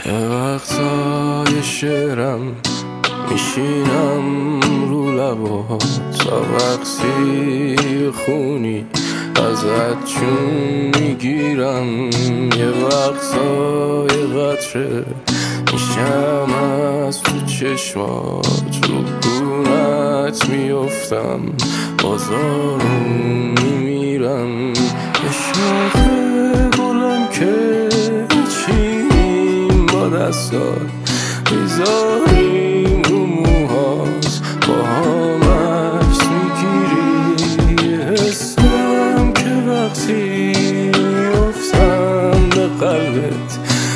یه وقتای شعرم میشینم رو لبا تا وقتی خونی ازت چون میگیرم. یه وقتای قطره میشم از تو چشمات، رو گونت میفتم بازارون میمیرم. یه شاخ گلم که چینیم با دستات میذاریم رو موهات، با هم عکس میگیری. یه حسم که وقتی میفتم به قلبت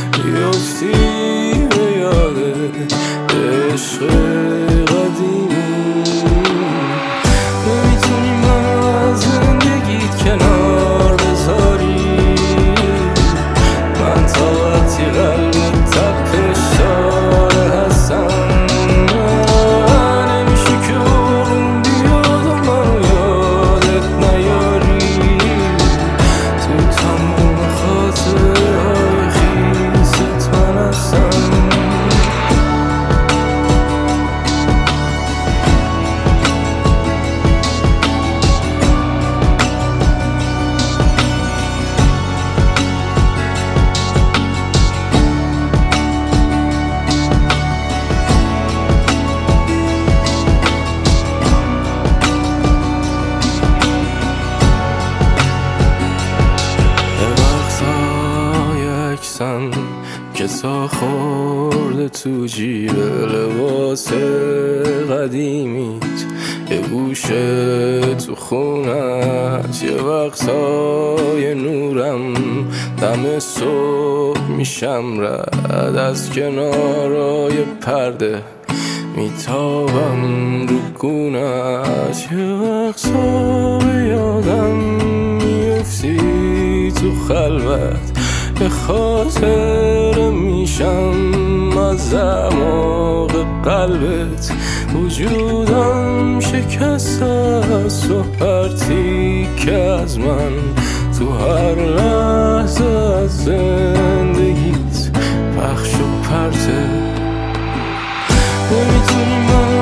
میفتی به یادت عشق قدیمی. نمیتونی من از زندگیت کنار بذاری، من تا وقتی قلبت تپش داره هستم. نمیشه که اون بیاد و منو یادت نیاری، تو تمام خاطرهای خیست من هستم. که تا خورده تو جیب لباس قدیمیت، یه گوشه تو خونت. یه وقتای نورم دم صبح میشم رد از کنارای پرده میتابم رو گونت. یه وقتای یادم میفتی تو خلوت، به خاطر میشم از اعماق قلبت. وجودم شکست است و هر تیکه از من تو هر لحظه از زندگیت پخش و پرته. نمیتونی من